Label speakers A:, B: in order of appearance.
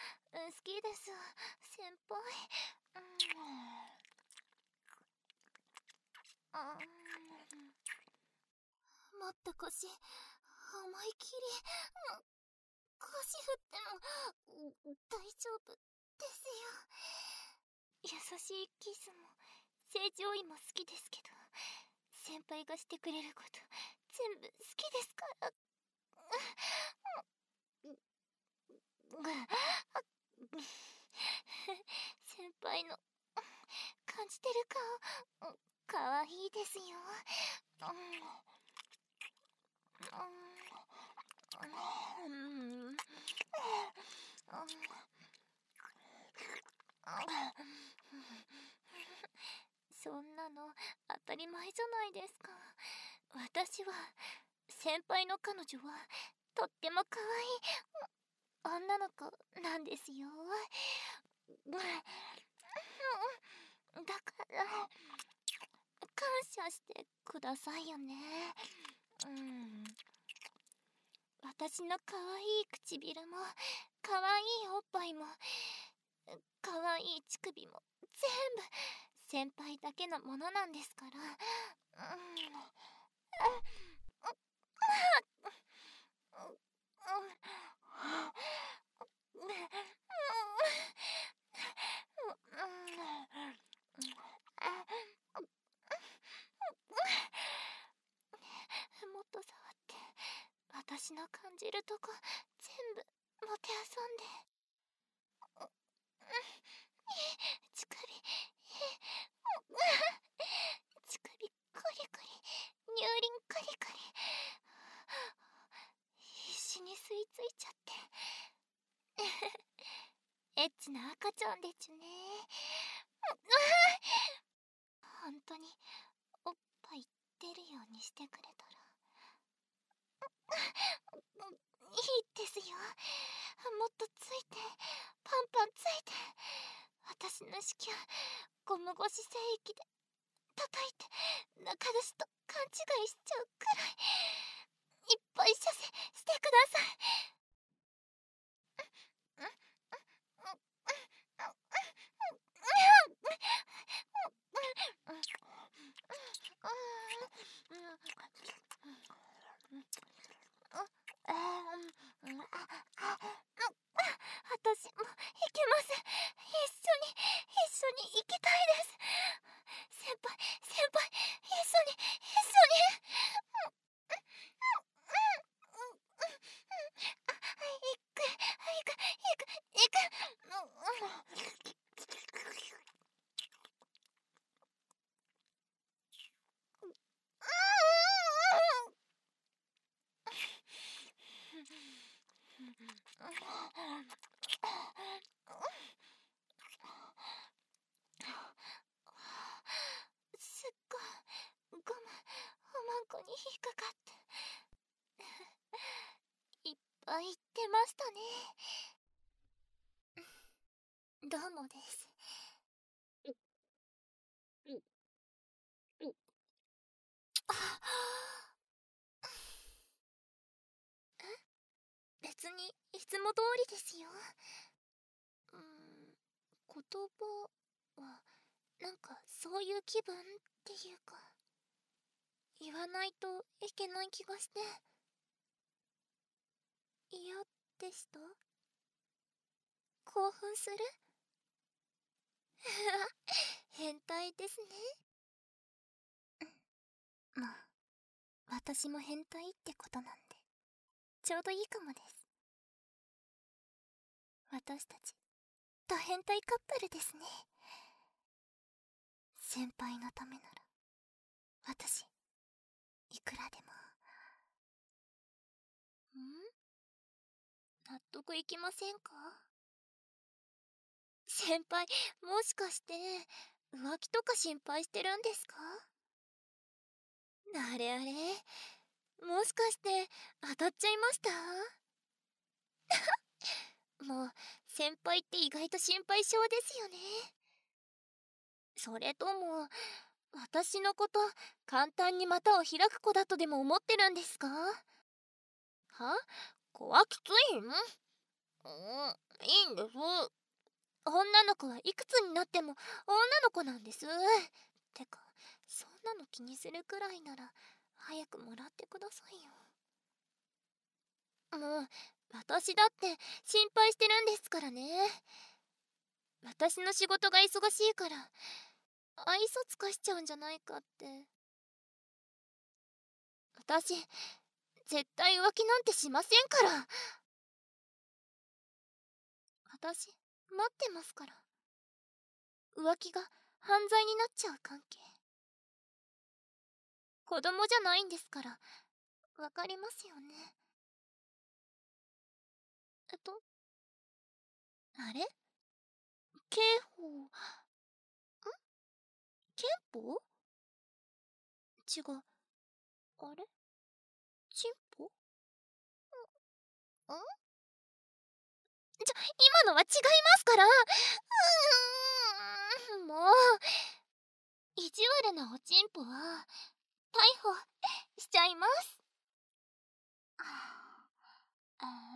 A: 好きです、先輩。もっと腰、思い切り、腰振っても、大丈夫ですよ。優しいキスも、正常位も好きですけど、先輩がしてくれること、全部好きですから。先輩の感じてる顔、かわいいですよ。そんなの当たり前じゃないですか。私は先輩の彼女はとっても可愛い女の子なんですよ。だから感謝してくださいよね。私の可愛い唇も可愛いおっぱいも可愛い乳首も全部先輩だけのものなんですから。もっと触って私の感じるとこ全部もてあそんで。乳首コリコリ、乳輪コリコリ、必死に吸い付いちゃってエッチな赤ちゃんでちゅね。本当におっぱい出るようにしてくれたらいいですよ。もっとついて、パンパンついて、私の子宮ゴム越し精液で叩いて中出しと勘違いしちゃうくらいいっぱい射精してください。私も行けます。一緒に行きたいです。先輩、一緒に。すっごいゴムおまんこに引っかかっていっぱい言ってましたね。どうもです。別にいつも通りですよ。言葉はなんかそういう気分っていうか言わないといけない気がして嫌でした。興奮する変態ですね。まあ私も変態ってことなんでちょうどいいかもです。私たちド変態カップルですね。先輩のためなら私いくらでも。納得いきませんか？先輩、もしかして浮気とか心配してるんですか？あれあれ、もしかして当たっちゃいました？もう先輩って意外と心配性ですよね。それとも私のこと簡単に股を開く子だとでも思ってるんですか？は？子はきついん？いいんです。女の子はいくつになっても女の子なんです。てか、そんなの気にするくらいなら早くもらってくださいよ。もう私だって心配してるんですからね。私の仕事が忙しいから愛想つかしちゃうんじゃないかって。私絶対浮気なんてしませんから。私待ってますから。浮気が犯罪になっちゃう関係。子供じゃないんですから、わかりますよね。あれ、刑法、憲法？違う。あれ、チンポ？今のは違いますから。もう、意地悪なおちんぽは逮捕しちゃいます。